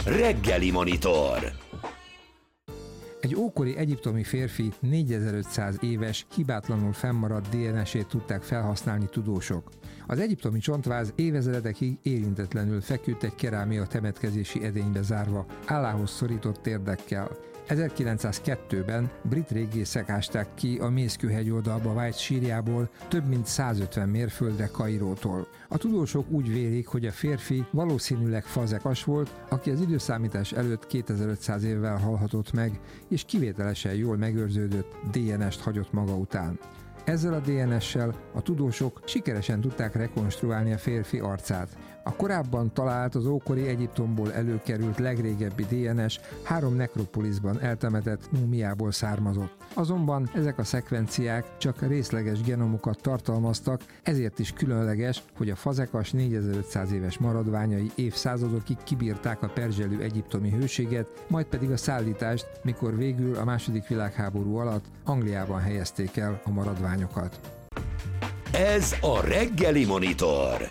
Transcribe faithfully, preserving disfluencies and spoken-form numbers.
Reggeli Monitor. Egy ókori egyiptomi férfi négyezer-ötszáz éves, hibátlanul fennmaradt dé en es-ét tudták felhasználni tudósok. Az egyiptomi csontváz évezredekig érintetlenül feküdt egy kerámia temetkezési edénybe zárva, állához szorított térdekkel. ezerkilencszázkettőben brit régészek ásták ki a Mészkő hegyoldalba vájt sírjából több mint százötven mérföldre Kairótól. A tudósok úgy vélik, hogy a férfi valószínűleg fazekas volt, aki az időszámítás előtt kétezer-ötszáz évvel halhatott meg, és kivételesen jól megőrződött dé en es-t hagyott maga után. Ezzel a dé en es-sel a tudósok sikeresen tudták rekonstruálni a férfi arcát. A korábban talált, az ókori Egyiptomból előkerült legrégebbi dé en es három nekropoliszban eltemetett múmiából származott. Azonban ezek a szekvenciák csak részleges genomokat tartalmaztak, ezért is különleges, hogy a fazekas négyezer-ötszáz éves maradványai évszázadokig kibírták a perzselő egyiptomi hőséget, majd pedig a szállítást, mikor végül a második világháború alatt Angliában helyezték el a maradványokat. Ez a Reggeli Monitor.